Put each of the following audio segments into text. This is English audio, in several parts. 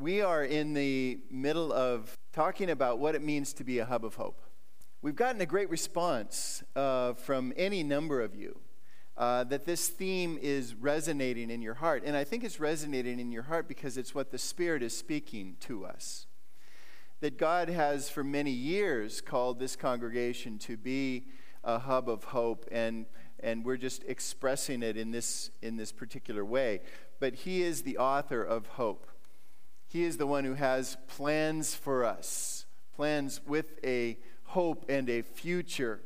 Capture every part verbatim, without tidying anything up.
We are in the middle of talking about what it means to be a hub of hope. We've gotten a great response uh, from any number of you uh, that this theme is resonating in your heart. And I think it's resonating in your heart because it's what the Spirit is speaking to us. That God has for many years called this congregation to be a hub of hope, and and we're just expressing it in this in this particular way. But He is the author of hope. He is the one who has plans for us, plans with a hope and a future.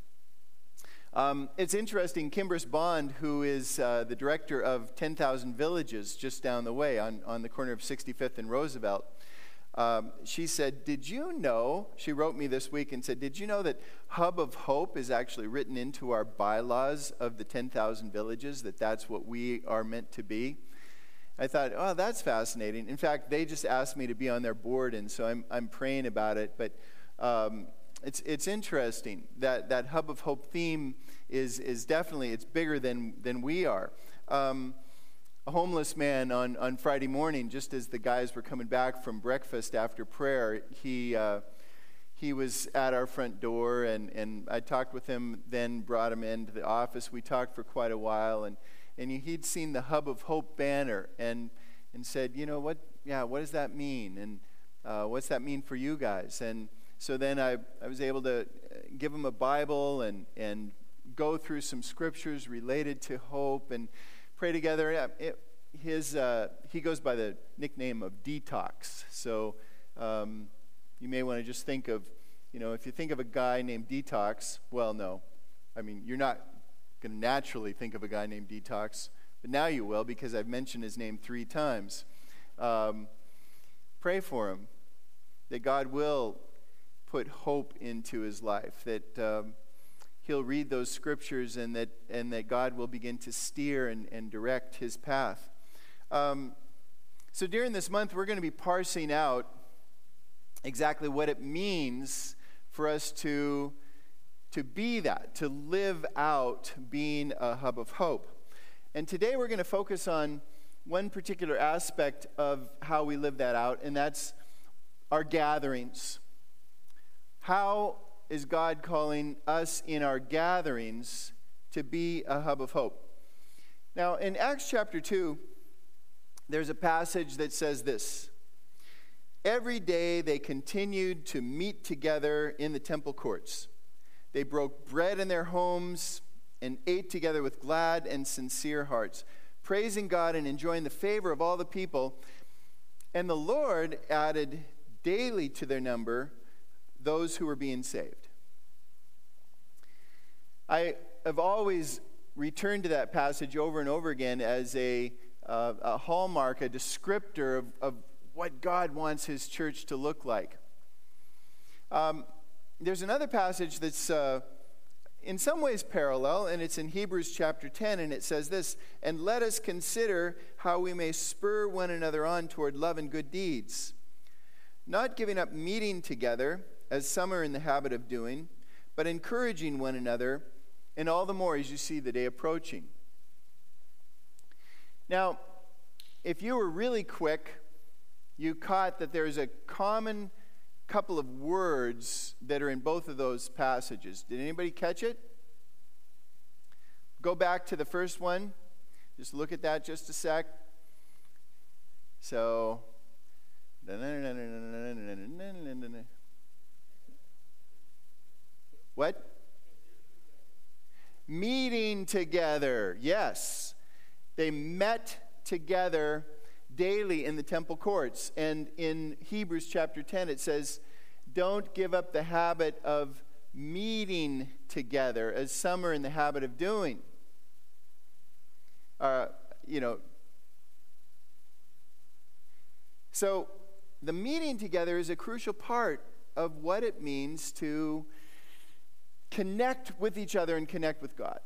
Um, it's interesting, Kimbers Bond, who is uh, the director of ten thousand Villages just down the way on, on the corner of sixty-fifth and Roosevelt, um, she said, did you know, she wrote me this week and said, did you know that Hub of Hope is actually written into our bylaws of the ten thousand Villages, that that's what we are meant to be? I thought, oh, that's fascinating. In fact, they just asked me to be on their board, and so I'm I'm praying about it. But um, it's it's interesting that that Hub of Hope theme is is definitely, it's bigger than than we are. Um, a homeless man on, on Friday morning, just as the guys were coming back from breakfast after prayer, he uh, he was at our front door, and, and I talked with him, then brought him into the office. We talked for quite a while, and And he'd seen the Hub of Hope banner and and said, you know, what, yeah, what does that mean? And uh, what's that mean for you guys? And so then I, I was able to give him a Bible and, and go through some scriptures related to hope and pray together. It, his uh, he goes by the nickname of Detox. So um, you may want to just think of, you know, if you think of a guy named Detox, well, no. I mean, you're not going to naturally think of a guy named Detox, but now you will because I've mentioned his name three times. Um, pray for him, that God will put hope into his life, that um, he'll read those scriptures, and that and that God will begin to steer and, and direct his path. Um, so during this month, we're going to be parsing out exactly what it means for us to to be that, to live out being a hub of hope. And today we're going to focus on one particular aspect of how we live that out, and that's our gatherings. How is God calling us in our gatherings to be a hub of hope? Now, in Acts chapter two, there's a passage that says this: every day they continued to meet together in the temple courts. They broke bread in their homes and ate together with glad and sincere hearts, praising God and enjoying the favor of all the people. And the Lord added daily to their number those who were being saved. I have always returned to that passage over and over again as a, uh, a hallmark, a descriptor of, of what God wants his church to look like. Um, There's another passage that's uh, in some ways parallel, and it's in Hebrews chapter ten, and it says this: and let us consider how we may spur one another on toward love and good deeds, not giving up meeting together, as some are in the habit of doing, but encouraging one another, and all the more as you see the day approaching. Now, if you were really quick, you caught that there's a common couple of words that are in both of those passages. Did anybody catch it? Go back to the first one. Just look at that just a sec. So, what? Meeting together. Yes. They met together daily in the temple courts. And in Hebrews chapter ten, it says, don't give up the habit of meeting together, as some are in the habit of doing. Uh, you know, so the meeting together is a crucial part of what it means to connect with each other and connect with God.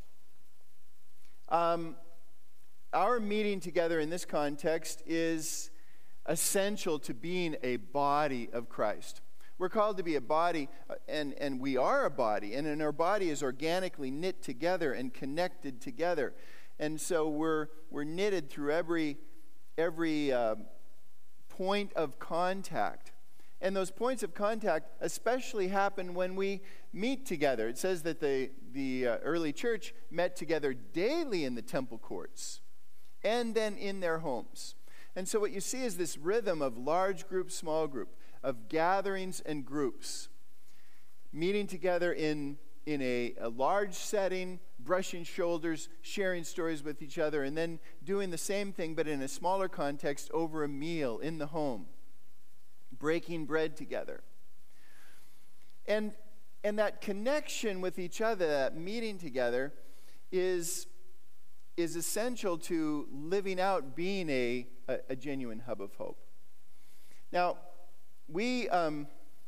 Um, Our meeting together in this context is essential to being a body of Christ. We're called to be a body, and, and we are a body, and in our body is organically knit together and connected together. And so we're we're knitted through every every uh, point of contact. And those points of contact especially happen when we meet together. It says that the, the uh, early church met together daily in the temple courts and then in their homes. And so what you see is this rhythm of large group, small group, of gatherings and groups, meeting together in, in a, a large setting, brushing shoulders, sharing stories with each other, and then doing the same thing but in a smaller context over a meal in the home, breaking bread together. And, and that connection with each other, that meeting together, is, is essential to living out being a, a, a genuine hub of hope. Now, we, um,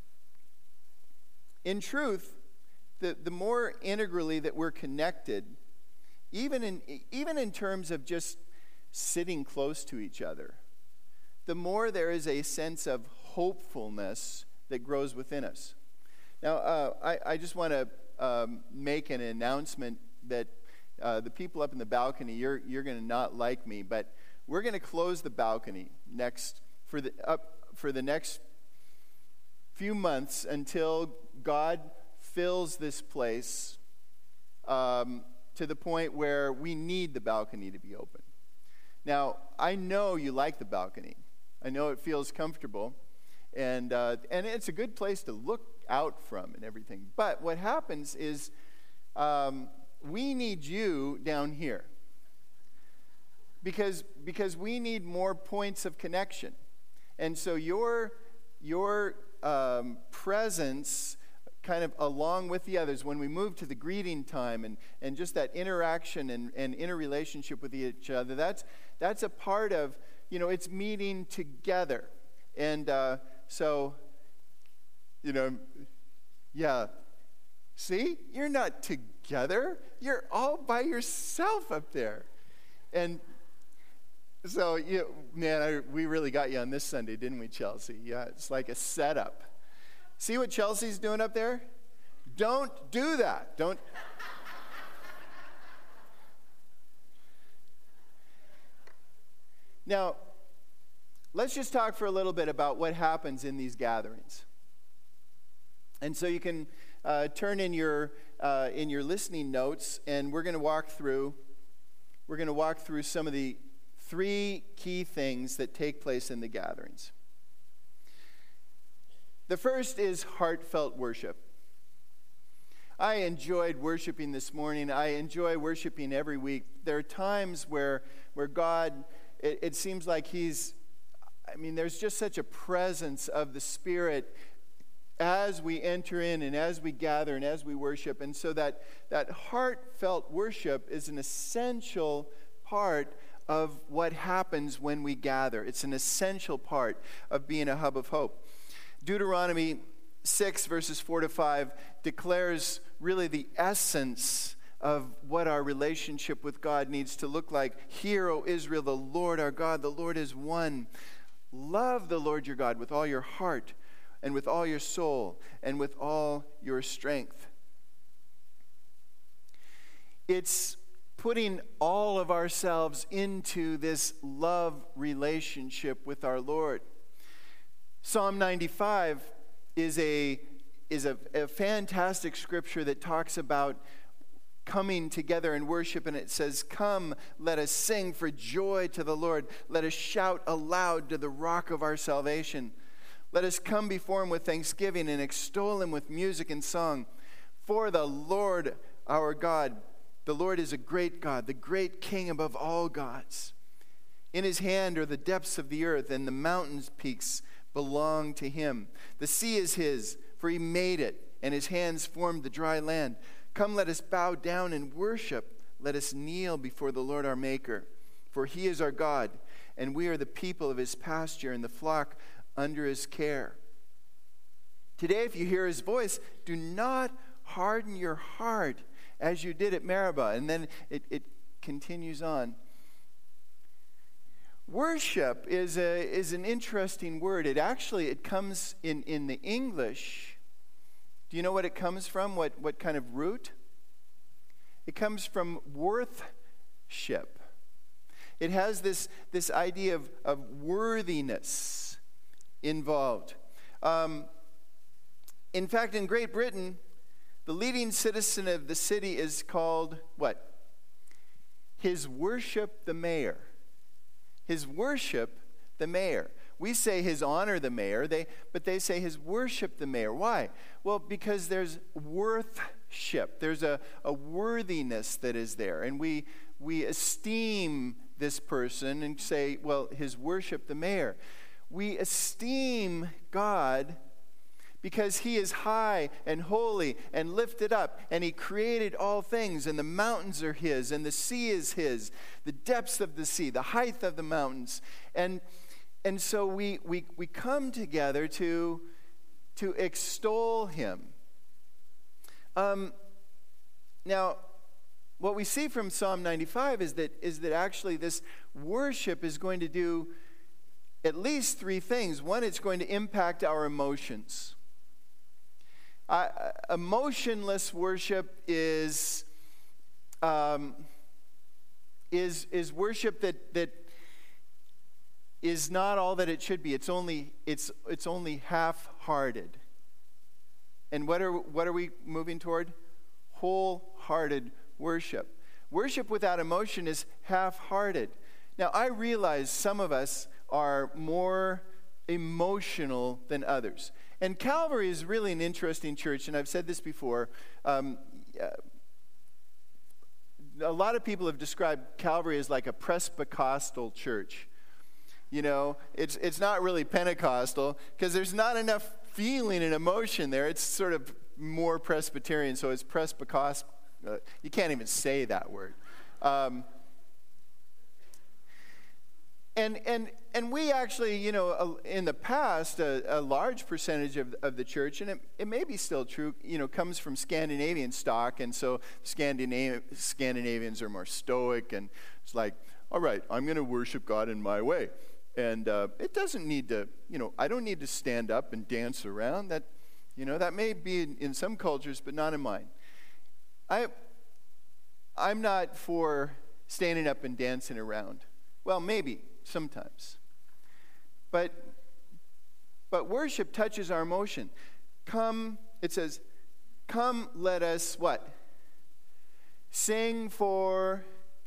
in truth, the, the more integrally that we're connected, even in, even in terms of just sitting close to each other, the more there is a sense of hopefulness that grows within us. Now, uh, I, I just want to um, make an announcement that uh, the people up in the balcony, you're, you're going to not like me, but we're going to close the balcony next for the up for the next few months until God fills this place um, to the point where we need the balcony to be open. Now, I know you like the balcony. I know it feels comfortable, and uh, and it's a good place to look out from and everything. But what happens is um, we need you down here because because we need more points of connection, and so your your um, presence, kind of along with the others, when we move to the greeting time and, and just that interaction and, and interrelationship with each other, that's that's a part of, you know, it's meeting together. And uh, so, you know, yeah, see, you're not together. You're all by yourself up there. And so, you, man, I, we really got you on this Sunday, didn't we, Chelsea? Yeah, it's like a setup. See what Chelsea's doing up there? Don't do that. Don't. Now, let's just talk for a little bit about what happens in these gatherings. And so you can uh, turn in your uh, in your listening notes, and we're going to walk through. We're going to walk through some of the three key things that take place in the gatherings. The first is heartfelt worship. I enjoyed worshiping this morning. I enjoy worshiping every week. There are times where where God, it, it seems like He's, I mean, there's just such a presence of the Spirit as we enter in and as we gather and as we worship. And so that, that heartfelt worship is an essential part of what happens when we gather. It's an essential part of being a hub of hope. Deuteronomy six, verses four to five, declares really the essence of what our relationship with God needs to look like. Hear, O Israel, the Lord our God, the Lord is one. Love the Lord your God with all your heart and with all your soul and with all your strength. It's putting all of ourselves into this love relationship with our Lord. Psalm ninety-five is a is a, a fantastic scripture that talks about coming together in worship, and it says, "Come, let us sing for joy to the Lord. Let us shout aloud to the rock of our salvation. Let us come before him with thanksgiving and extol him with music and song. For the Lord our God, the Lord is a great God, the great King above all gods. In his hand are the depths of the earth, and the mountains' peaks belong to him. The sea is his, for he made it, and his hands formed the dry land. Come, let us bow down and worship. Let us kneel before the Lord our Maker. For he is our God, and we are the people of his pasture and the flock under his care. Today, if you hear his voice, do not harden your heart as you did at Meribah." And then it, it continues on. Worship is a is an interesting word. It actually, it comes in, in the English. Do you know what it comes from? What, what kind of root? It comes from worthship. It has this, this idea of, of worthiness. involved. Um, in fact, in Great Britain, the leading citizen of the city is called what? His Worship the Mayor. His Worship the Mayor. We say His Honor the Mayor, they, but they say His Worship the Mayor. Why? Well, because there's worthship. There's a, a worthiness that is there. And we, we esteem this person and say, well, His Worship the Mayor. We esteem God because He is high and holy and lifted up, and He created all things, and the mountains are His, and the sea is His, the depths of the sea, the height of the mountains. And and so we we, we come together to, to extol Him. Um, now, what we see from Psalm ninety-five is that is that actually this worship is going to do at least three things. One, it's going to impact our emotions. Uh, emotionless worship is um, is is worship that that is not all that it should be. It's only it's it's only half-hearted. And what are what are we moving toward? Wholehearted worship. Worship without emotion is half-hearted. Now, I realize some of us are more emotional than others. And Calvary is really an interesting church, and I've said this before. Um, uh, a lot of people have described Calvary as like a Presbycostal church. You know, it's it's not really Pentecostal because there's not enough feeling and emotion there. It's sort of more Presbyterian, so it's Presbycostal. Uh, you can't even say that word. Um, And and and we actually, you know, in the past, a, a large percentage of, of the church, and it, it may be still true, you know, comes from Scandinavian stock, and so Scandinav- Scandinavians are more stoic, and it's like, all right, I'm going to worship God in my way. And uh, it doesn't need to, you know, I don't need to stand up and dance around. That, you know, that may be in, in some cultures, but not in mine. I, I'm not for standing up and dancing around. Well, maybe. Sometimes. But but worship touches our emotion. Come, it says, come let us what? Sing for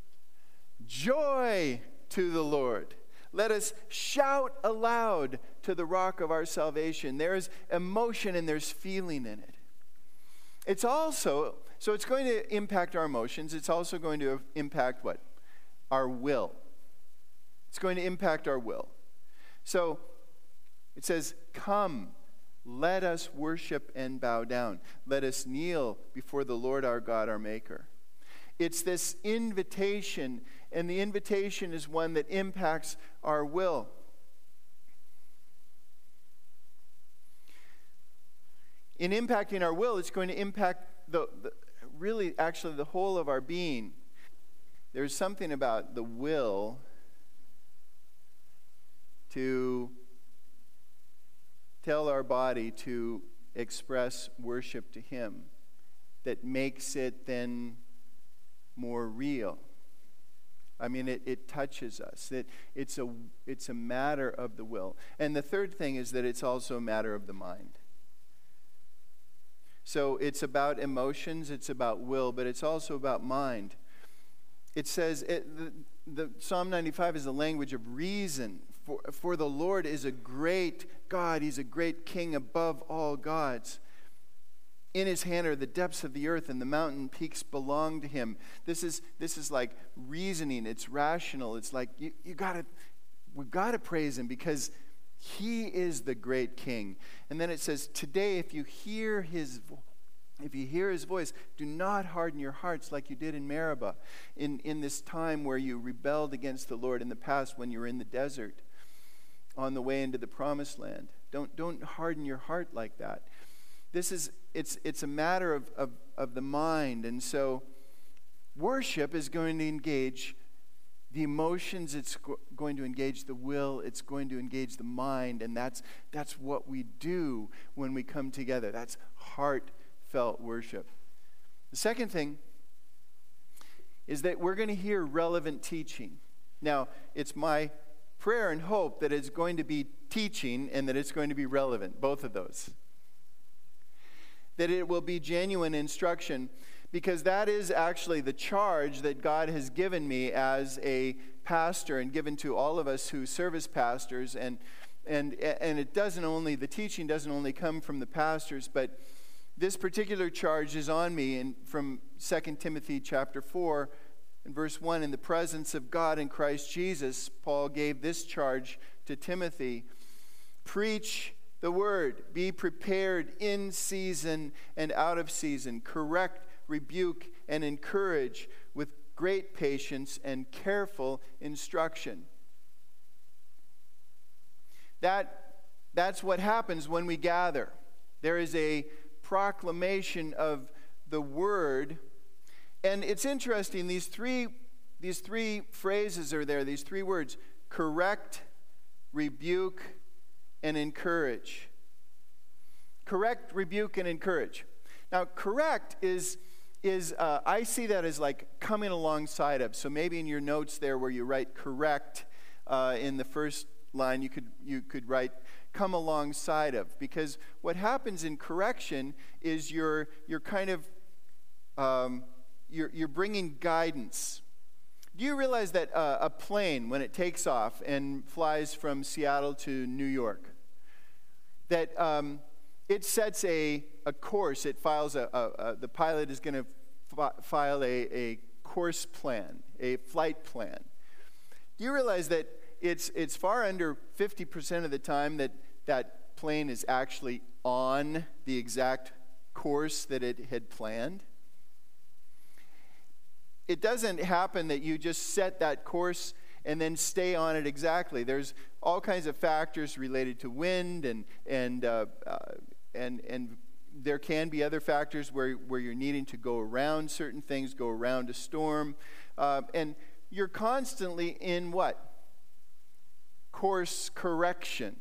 joy to the Lord. Let us shout aloud to the rock of our salvation. There's emotion and there's feeling in it. It's also, so it's going to impact our emotions. It's also going to impact what? Our will. It's going to impact our will. So it says, come, let us worship and bow down. Let us kneel before the Lord our God, our Maker. It's this invitation, and the invitation is one that impacts our will. In impacting our will, it's going to impact the, the really actually the whole of our being. There's something about the will to tell our body to express worship to Him that makes it then more real. I mean, it, it touches us. It, it's a, it's a matter of the will. And the third thing is that it's also a matter of the mind. So it's about emotions, it's about will, but it's also about mind. It says, it, the, the Psalm ninety-five is the language of reason. For, for the Lord is a great God. He's a great King above all gods. In His hand are the depths of the earth, and the mountain peaks belong to Him. This is this is like reasoning. It's rational. It's like you, you gotta, we've got to praise Him because He is the great King. And then it says, today, if you hear His voice, If you hear His voice, do not harden your hearts like you did in Meribah, in, in this time where you rebelled against the Lord in the past when you were in the desert on the way into the promised land. Don't, don't harden your heart like that. This is, it's, it's a matter of, of, of the mind. And so worship is going to engage the emotions, it's go- going to engage the will, it's going to engage the mind, and that's, that's what we do when we come together. That's heartfelt worship. The second thing is that we're going to hear relevant teaching. Now, it's my prayer and hope that it's going to be teaching and that it's going to be relevant, both of those. That it will be genuine instruction, because that is actually the charge that God has given me as a pastor and given to all of us who serve as pastors. And and and it doesn't only, the teaching doesn't only come from the pastors, but this particular charge is on me. And from Second Timothy chapter four, in verse one, in the presence of God in Christ Jesus, Paul gave this charge to Timothy: preach the word, be prepared in season and out of season, correct, rebuke, and encourage with great patience and careful instruction. That, that's what happens when we gather. There is a proclamation of the word. And it's interesting, these three, these three phrases are there, these three words: correct, rebuke, and encourage. Correct, rebuke, and encourage. Now, correct is, is uh, I see that as like coming alongside of. So maybe in your notes there where you write correct uh, in the first line, you could you could write come alongside of. Because what happens in correction is you're you're kind of um, you're you're bringing guidance. Do you realize that uh, a plane, when it takes off and flies from Seattle to New York, that um, it sets a, a course, it files a, a, a the pilot is going to fi- file a, a course plan, a flight plan. Do you realize that it's it's far under fifty percent of the time that that plane is actually on the exact course that it had planned? It doesn't happen that you just set that course and then stay on it exactly. There's all kinds of factors related to wind, and and uh, uh, and and there can be other factors where where you're needing to go around certain things, go around a storm, uh, and you're constantly in what? Course correction.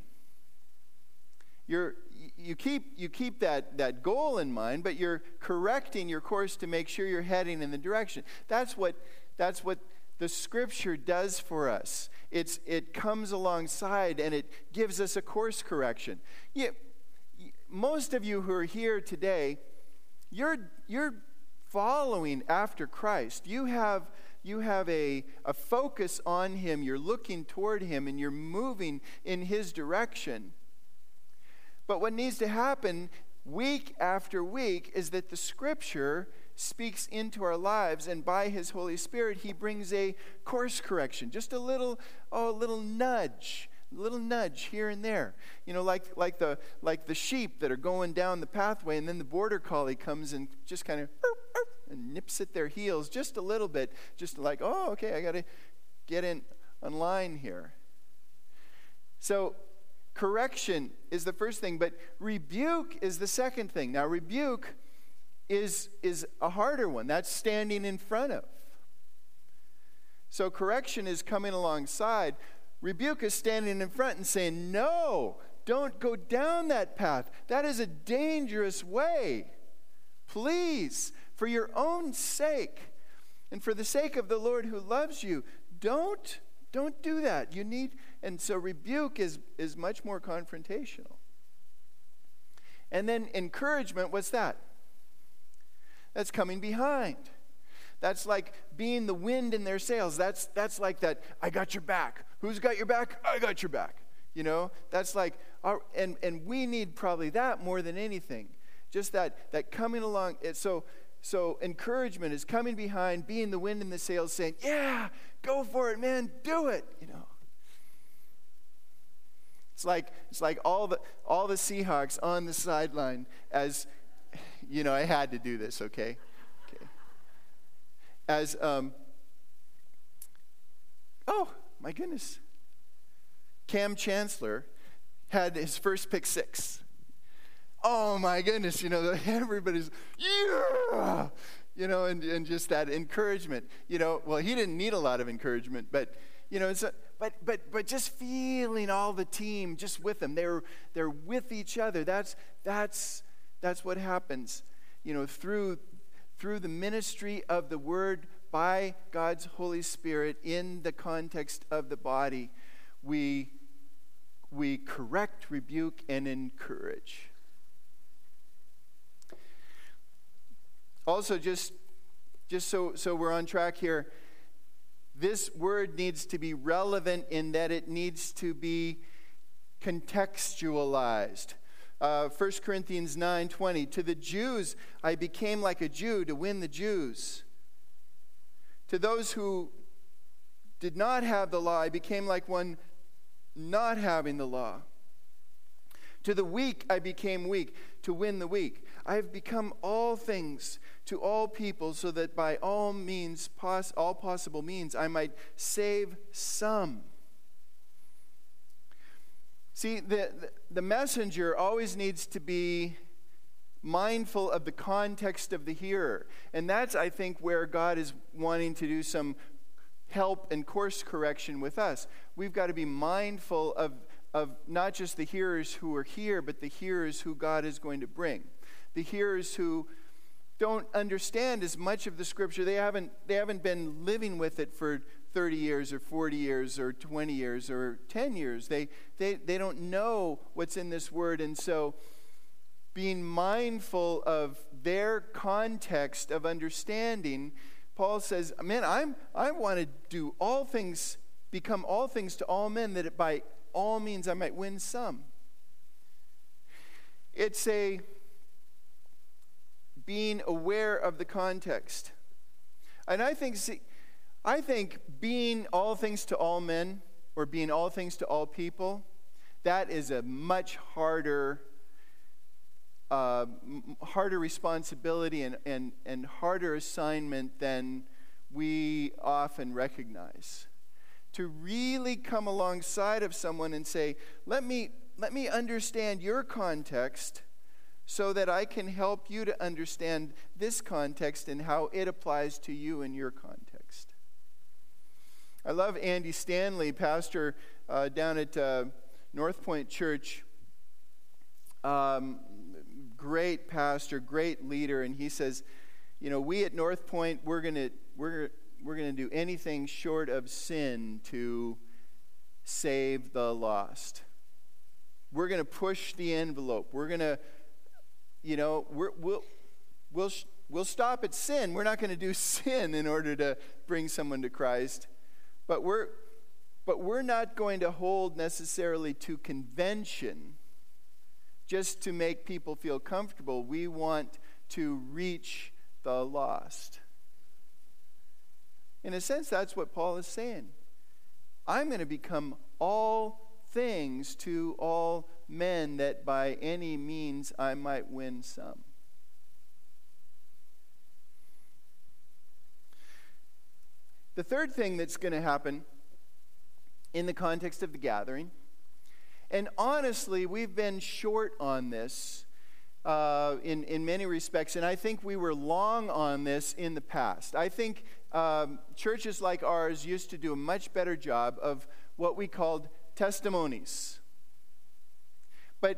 You're you keep you keep that that goal in mind, but you're correcting your course to make sure you're heading in the direction. That's what that's what the Scripture does for us. It's it comes alongside and it gives us a course correction. Yeah, most of you who are here today, you're you're following after Christ. You have you have a, a focus on Him. You're looking toward Him and you're moving in His direction. But what needs to happen week after week is that the Scripture speaks into our lives, and by His Holy Spirit, He brings a course correction, just a little, oh, a little nudge, a little nudge here and there. You know, like like the like the sheep that are going down the pathway, and then the border collie comes and just kind of and nips at their heels just a little bit, just like, oh, okay, I got to get in on line here. So correction is the first thing, but rebuke is the second thing. Now, rebuke is, is a harder one. That's standing in front of. So correction is coming alongside. Rebuke is standing in front and saying, no, don't go down that path. That is a dangerous way. Please, for your own sake and for the sake of the Lord who loves you, don't Don't do that. You need, and so rebuke is, is much more confrontational. And then encouragement, what's that? That's coming behind. That's like being the wind in their sails. That's that's like that, I got your back. Who's got your back? I got your back. You know, that's like, our, and, and we need probably that more than anything. Just that that coming along. It, so So encouragement is coming behind, being the wind in the sails, saying, yeah, go for it, man, do it, you know. It's like it's like all the all the Seahawks on the sideline as, you know, I had to do this, okay? Okay. As, um, oh, my goodness. Cam Chancellor had his first pick six. Oh my goodness, you know, everybody's, yeah, you know, and, and just that encouragement, you know, well, he didn't need a lot of encouragement, but, you know, it's a, but but but just feeling all the team just with them, they're they're with each other. That's that's that's what happens, you know, through through the ministry of the Word by God's Holy Spirit in the context of the body. we, we correct, rebuke, and encourage. Also, just, just so, so we're on track here, this word needs to be relevant in that it needs to be contextualized. Uh, First Corinthians nine twenty, to the Jews I became like a Jew to win the Jews. To those who did not have the law, I became like one not having the law. To the weak I became weak to win the weak. I have become all things to all people so that by all means, pos- all possible means, I might save some. See, the, the messenger always needs to be mindful of the context of the hearer. And that's, I think, where God is wanting to do some help and course correction with us. We've got to be mindful of, of not just the hearers who are here, but the hearers who God is going to bring. The hearers who don't understand as much of the Scripture. They haven't, they haven't been living with it for thirty years or forty years or twenty years or ten years. They, they, they don't know what's in this Word. And so being mindful of their context of understanding, Paul says, man, I'm, I want to do all things, become all things to all men, that by all means I might win some. It's a being aware of the context. And I think, see, I think being all things to all men, or being all things to all people, that is a much harder uh, harder responsibility and, and, and harder assignment than we often recognize. To really come alongside of someone and say, let me, let me understand your context so that I can help you to understand this context and how it applies to you in your context. I love Andy Stanley, pastor uh, down at uh, North Point Church. Um, great pastor, great leader, and he says, you know, we at North Point, we're gonna we're we're gonna do anything short of sin to save the lost. We're gonna push the envelope. We're gonna, you know, we're, we'll we'll we'll stop at sin. We're not going to do sin in order to bring someone to Christ. But we're, but we're not going to hold necessarily to convention just to make people feel comfortable. We want to reach the lost. In a sense, that's what Paul is saying. I'm going to become all things to all men, that by any means I might win some. The third thing that's going to happen in the context of the gathering, and honestly, we've been short on this uh, in, in many respects, and I think we were long on this in the past. I think um, churches like ours used to do a much better job of what we called testimonies. But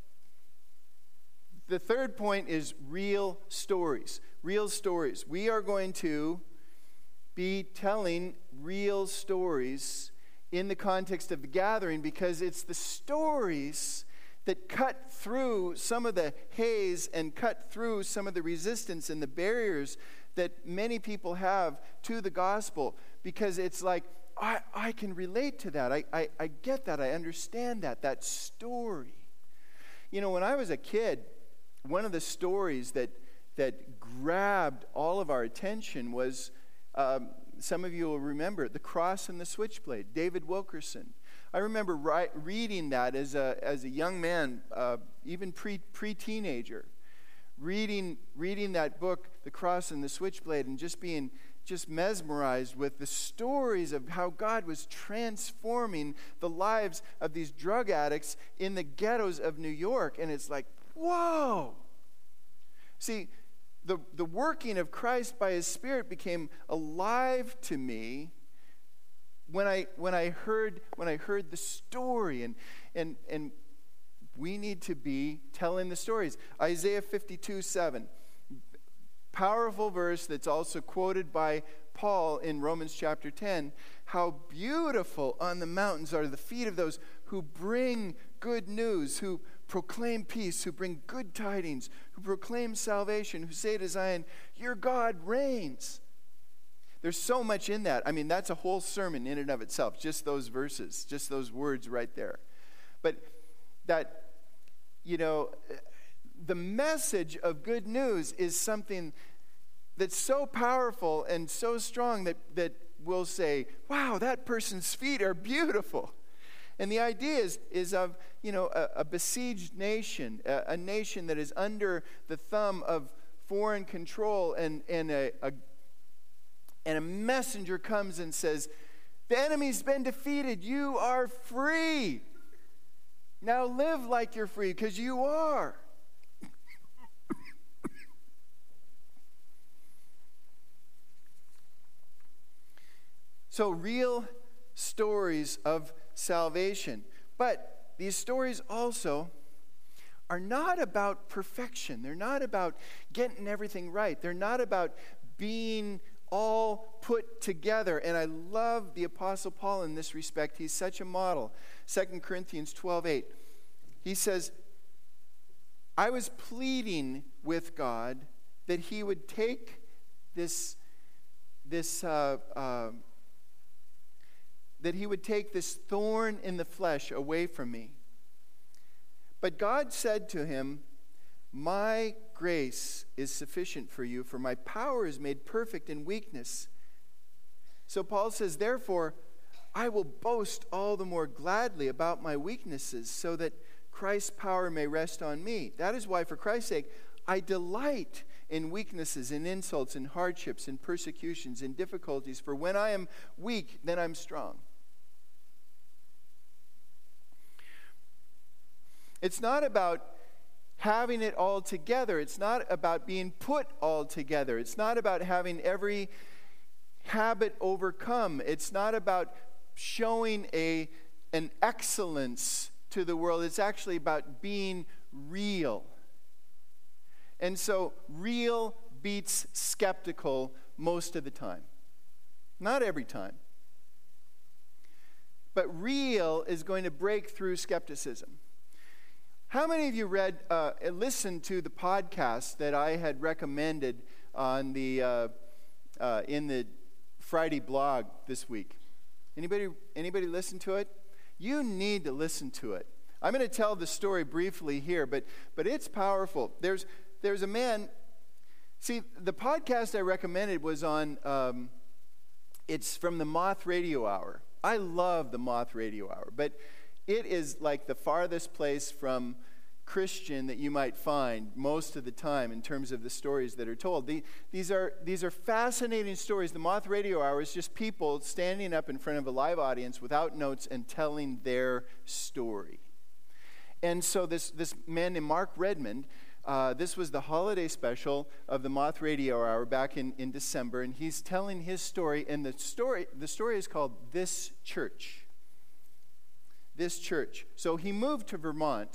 the third point is real stories. Real stories. We are going to be telling real stories in the context of the gathering, because it's the stories that cut through some of the haze and cut through some of the resistance and the barriers that many people have to the gospel, because it's like, I, I can relate to that. I, I, I get that. I understand that, that story. You know, when I was a kid, one of the stories that, that grabbed all of our attention was, um, some of you will remember, The Cross and the Switchblade, David Wilkerson. I remember ri- reading that as a as a young man, uh, even pre pre-teenager, reading reading that book, The Cross and the Switchblade, and just being just mesmerized with the stories of how God was transforming the lives of these drug addicts in the ghettos of New York. And it's like, whoa! See, the, the working of Christ by His Spirit became alive to me when I when I heard when I heard the story, and and and we need to be telling the stories. Isaiah fifty-two seven, powerful verse that's also quoted by Paul in Romans chapter ten. how beautiful on the mountains are the feet of those who bring good news, who proclaim peace, who bring good tidings, who proclaim salvation, who say to Zion, your God reigns. There's so much in that. I mean, that's a whole sermon in and of itself, just those verses, just those words right there. But that, you know, the message of good news is something that's so powerful and so strong that, that we'll say, wow, that person's feet are beautiful. And the idea is, is of, you know, a, a besieged nation, a, a nation that is under the thumb of foreign control, and, and, a, a, and a messenger comes and says, the enemy's been defeated, you are free. Now live like you're free, because you are. So real stories of salvation. But these stories also are not about perfection. They're not about getting everything right. They're not about being all put together. And I love the Apostle Paul in this respect. He's such a model. Second Corinthians twelve eight. He says, I was pleading with God that he would take this, this uh, uh, that he would take this thorn in the flesh away from me. But God said to him, my grace is sufficient for you, for my power is made perfect in weakness. So Paul says, therefore, I will boast all the more gladly about my weaknesses, so that Christ's power may rest on me. That is why, for Christ's sake, I delight in weaknesses, in insults, in hardships, in persecutions, in difficulties. For when I am weak, then I'm strong. It's not about having it all together. It's not about being put all together. It's not about having every habit overcome. It's not about showing a, an excellence to the world. It's actually about being real. And so real beats skeptical most of the time. Not every time. But real is going to break through skepticism. How many of you read, uh, listened to the podcast that I had recommended on the uh, uh, in the Friday blog this week? Anybody, anybody listen to it? You need to listen to it. I'm going to tell the story briefly here, but but it's powerful. There's there's a man. See, the podcast I recommended was on. Um, it's from the Moth Radio Hour. I love the Moth Radio Hour, but it is like the farthest place from Christian that you might find most of the time in terms of the stories that are told. The, these are these are fascinating stories. The Moth Radio Hour is just people standing up in front of a live audience without notes and telling their story. And so this, this man named Mark Redmond, uh, this was the holiday special of the Moth Radio Hour back in, in December, and he's telling his story, and the story the story is called This Church. This church. So he moved to Vermont,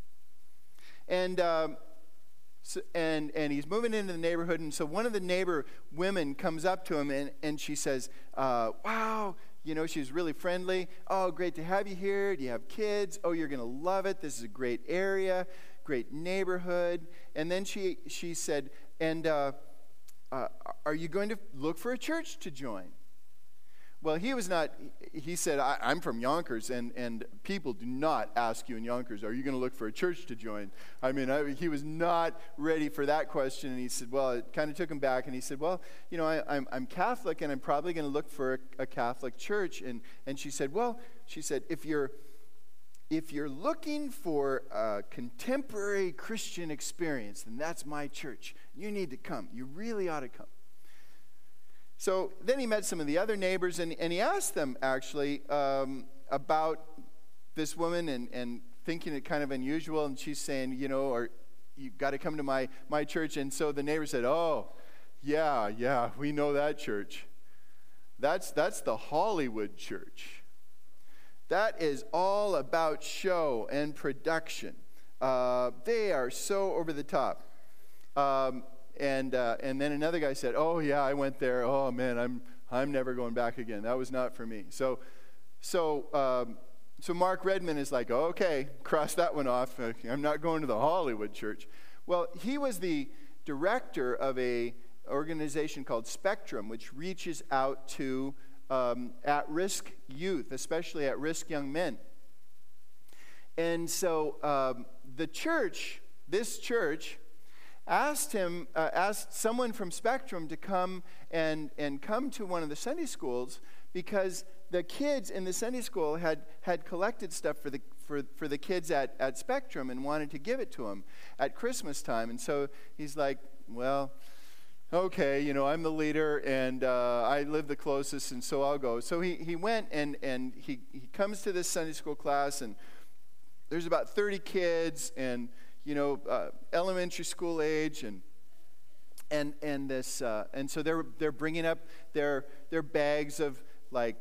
and um, so, and and he's moving into the neighborhood. And so one of the neighbor women comes up to him, and, and she says, uh, "Wow, you know, she's really friendly. Oh, great to have you here. Do you have kids? Oh, you're gonna love it. This is a great area, great neighborhood." And then she she said, "And uh, uh, are you going to look for a church to join?" Well, he was not, he said, I, I'm from Yonkers, and, and people do not ask you in Yonkers, are you going to look for a church to join? I mean, I, he was not ready for that question, and he said, well, it kind of took him back, and he said, well, you know, I, I'm, I'm Catholic, and I'm probably going to look for a, a Catholic church. And, and she said, well, she said, if you're, if you're looking for a contemporary Christian experience, then that's my church. You need to come. You really ought to come. So then he met some of the other neighbors, and, and he asked them, actually, um, about this woman and, and thinking it kind of unusual. And she's saying, you know, or you got to come to my, my church. And so the neighbor said, oh, yeah, yeah, we know that church. That's, that's the Hollywood church. That is all about show and production. Uh, they are so over the top. Um And uh, and then another guy said, "Oh yeah, I went there. Oh man, I'm I'm never going back again. That was not for me. So, so, um, so Mark Redmond is like, oh, okay, cross that one off. I'm not going to the Hollywood church. Well, he was the director of a organization called Spectrum, which reaches out to um, at-risk youth, especially at-risk young men. And so um, the church, this church, asked him, uh, asked someone from Spectrum to come and, and come to one of the Sunday schools, because the kids in the Sunday school had, had collected stuff for the for, for the kids at, at Spectrum and wanted to give it to them at Christmas time. And so he's like, well, okay, you know, I'm the leader, and uh, I live the closest, and so I'll go. So he, he went, and, and he, he comes to this Sunday school class, and there's about thirty kids, and you know, uh, elementary school age, and and and this, uh, and so they're they're bringing up their their bags of like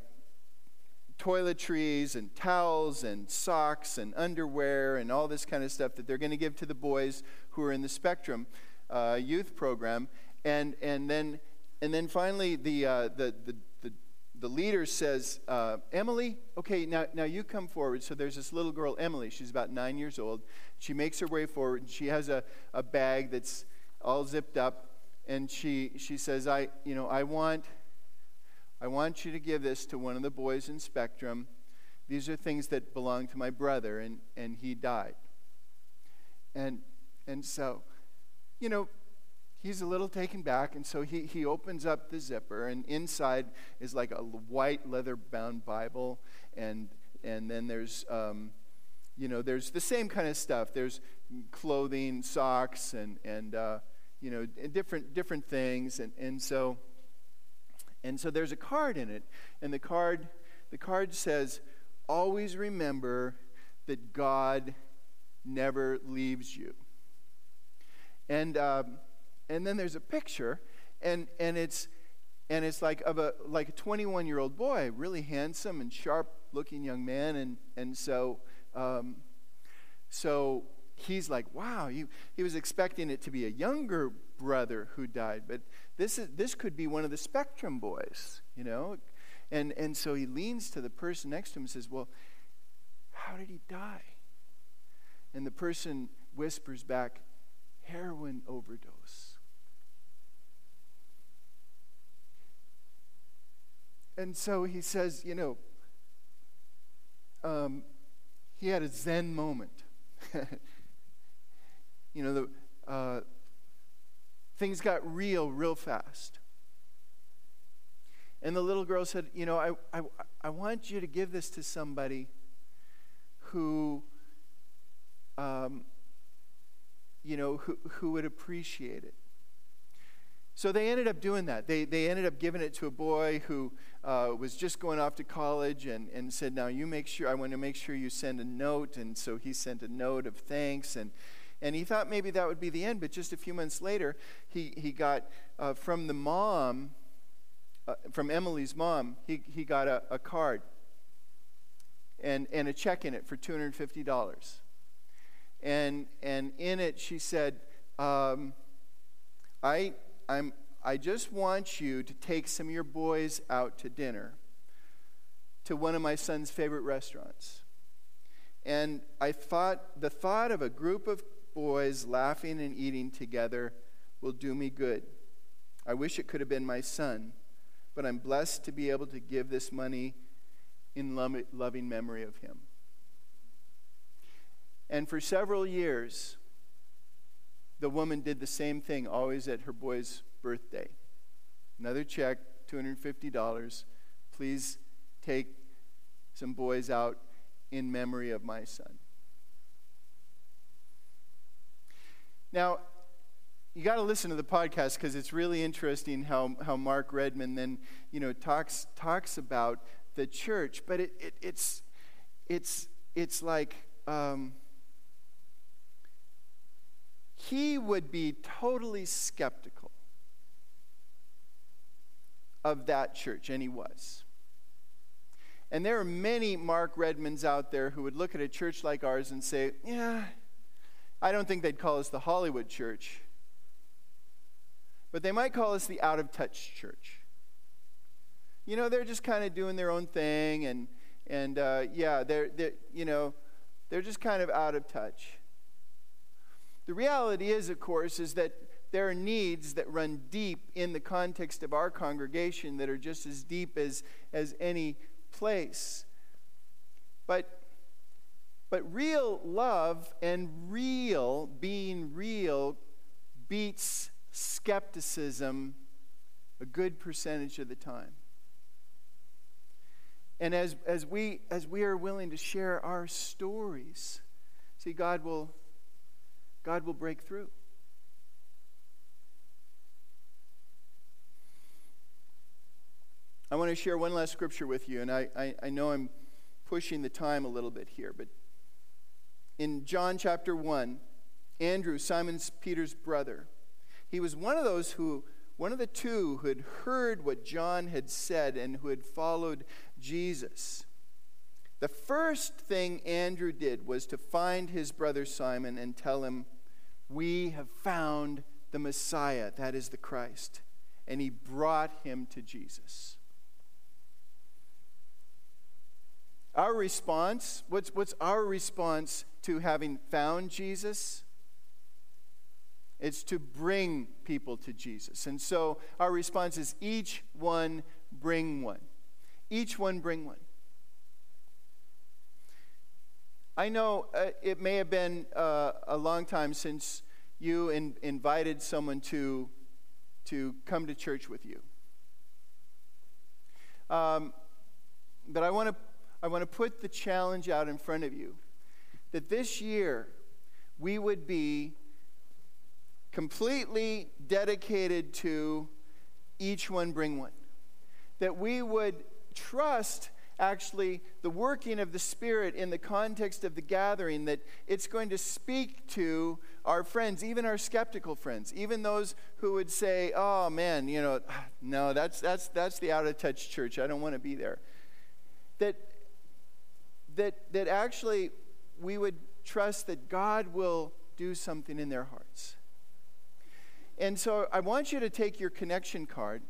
toiletries and towels and socks and underwear and all this kind of stuff that they're going to give to the boys who are in the Spectrum uh, youth program, and and then and then finally the uh, the the the the leader says, uh, Emily, okay, now, now you come forward. So there's this little girl, Emily. She's about nine years old. She makes her way forward, and she has a, a bag that's all zipped up. And she she says, I you know I want I want you to give this to one of the boys in Spectrum. These are things that belong to my brother, and, and he died. And and so, you know, he's a little taken back, and so he, he opens up the zipper, and inside is like a white leather-bound Bible, and and then there's, um, you know, there's the same kind of stuff. There's clothing, socks, and and uh, you know, different different things, and and so and so there's a card in it, and the card the card says, "Always remember that God never leaves you." And um, And then there's a picture, and and it's and it's like of a like a twenty-one-year-old boy, really handsome and sharp-looking young man, and and so um, so he's like, wow, he he was expecting it to be a younger brother who died, but this is this could be one of the Spectrum boys, you know, and and so he leans to the person next to him and says, well, how did he die? And the person whispers back, heroin overdose. And so he says, you know, um, he had a Zen moment. you know, the uh, things got real, real fast. And the little girl said, you know, I, I, I want you to give this to somebody who, um, you know, who, who would appreciate it. So they ended up doing that. They they ended up giving it to a boy who uh, was just going off to college, and, and said, now you make sure, I want to make sure you send a note. And so he sent a note of thanks, and and he thought maybe that would be the end, but just a few months later, he, he got uh, from the mom, uh, from Emily's mom, he, he got a, a card and, and a check in it for two hundred fifty dollars. And and in it she said, um, I I'm I just want you to take some of your boys out to dinner to one of my son's favorite restaurants. And I thought the thought of a group of boys laughing and eating together will do me good. I wish it could have been my son, but I'm blessed to be able to give this money in lo- loving memory of him. And for several years, the woman did the same thing, always at her boy's birthday. Another check, two hundred fifty dollars. Please take some boys out in memory of my son. Now, you got to listen to the podcast, because it's really interesting how, how Mark Redmond then, you know, talks talks about the church. But it, it it's it's it's like um, he would be totally skeptical of that church, and he was. And there are many Mark Redmonds out there who would look at a church like ours and say, yeah, I don't think they'd call us the Hollywood church, but they might call us the out-of-touch church. You know, they're just kind of doing their own thing, and and uh, yeah, they're they're you know, they're just kind of out of touch. The reality is, of course, is that there are needs that run deep in the context of our congregation that are just as deep as as any place. But but real love and real being real beats skepticism a good percentage of the time. And as as we as we are willing to share our stories, see, God will God will break through. I want to share one last scripture with you, and I, I, I know I'm pushing the time a little bit here, but in John chapter one, Andrew, Simon Peter's brother, he was one of those who, one of the two who had heard what John had said and who had followed Jesus. The first thing Andrew did was to find his brother Simon and tell him, "We have found the Messiah," that is the Christ. And he brought him to Jesus. Our response, what's, what's our response to having found Jesus? It's to bring people to Jesus. And so our response is each one bring one. Each one bring one. I know uh, it may have been uh, a long time since you in, invited someone to, to come to church with you. Um, but I want to I want to put the challenge out in front of you that this year we would be completely dedicated to each one bring one. That we would trust actually the working of the Spirit in the context of the gathering, that it's going to speak to our friends, even our skeptical friends, even those who would say, "Oh man, you know, no, that's that's that's the out of touch church. I don't want to be there." That that that actually we would trust that God will do something in their hearts. And so I want you to take your connection card,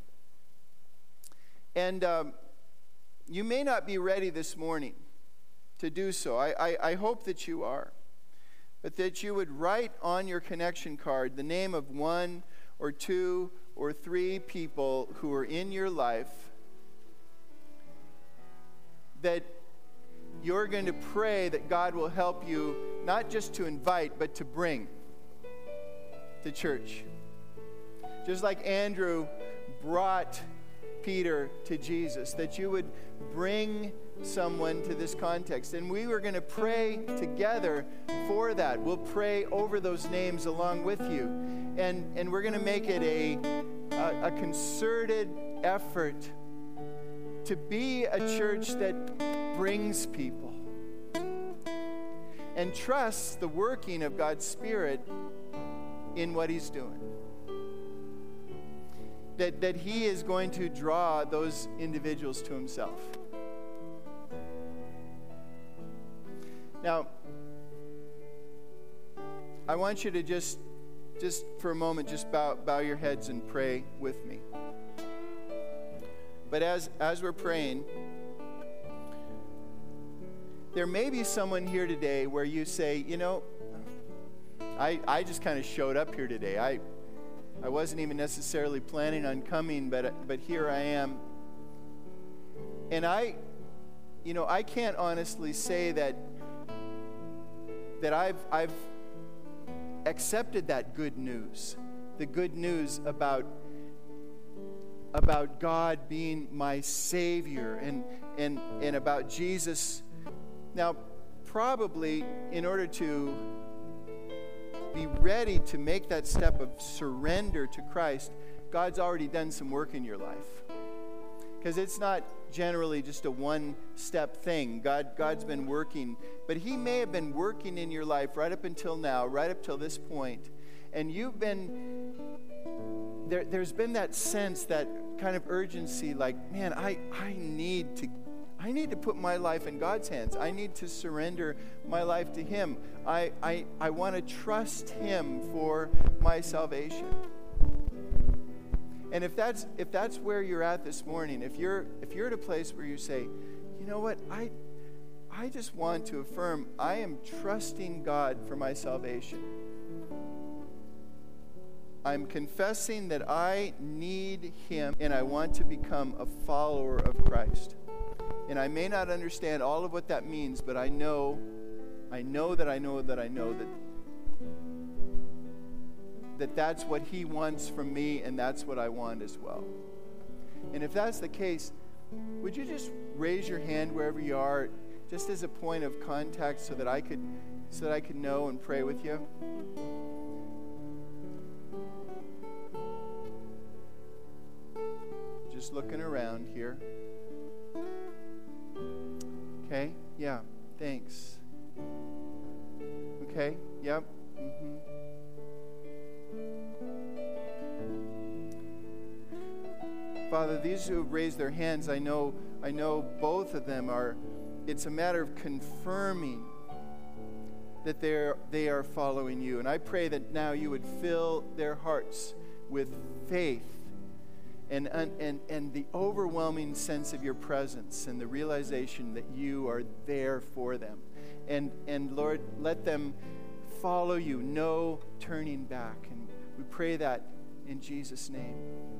and um, you may not be ready this morning to do so. I, I, I hope that you are. But that you would write on your connection card the name of one or two or three people who are in your life that you're going to pray that God will help you not just to invite, but to bring to church. Just like Andrew brought Peter to Jesus, that you would bring someone to this context. And we were going to pray together for that. We'll pray over those names along with you. And, and we're going to make it a, a, a concerted effort to be a church that brings people and trusts the working of God's Spirit in what He's doing. That, that He is going to draw those individuals to Himself. Now, I want you to just, just for a moment, just bow, bow your heads and pray with me. But as, as we're praying, there may be someone here today where you say, you know, I, I just kind of showed up here today. I, I wasn't even necessarily planning on coming, but, but here I am. And I, you know, I can't honestly say that that I've I've accepted that good news, the good news about about God being my Savior and and and about Jesus. Now, probably in order to be ready to make that step of surrender to Christ, God's already done some work in your life. Because it's not generally just a one-step thing. God, God's been working, but He may have been working in your life right up until now, right up till this point, and you've been, there, there's been that sense, that kind of urgency, like, man, I, I need to I need to put my life in God's hands. I need to surrender my life to Him. I, I, I want to trust Him for my salvation. And if that's if that's where you're at this morning, if you're if you're at a place where you say, you know what, I I just want to affirm I am trusting God for my salvation. I'm confessing that I need Him and I want to become a follower of Christ. And I may not understand all of what that means, but I know, I know that I know that I know that that that's what He wants from me, and that's what I want as well. And if that's the case, would you just raise your hand wherever you are, just as a point of contact, so that I could, so that I could know and pray with you? Just looking around here. Okay, yeah, thanks. Okay, yep. Mm-hmm. Father, these who have raised their hands, I know, I know both of them are, it's a matter of confirming that they're, they are following you. And I pray that now you would fill their hearts with faith and, and, and the overwhelming sense of your presence and the realization that you are there for them. And, and Lord, let them follow you, no turning back. And we pray that in Jesus' name.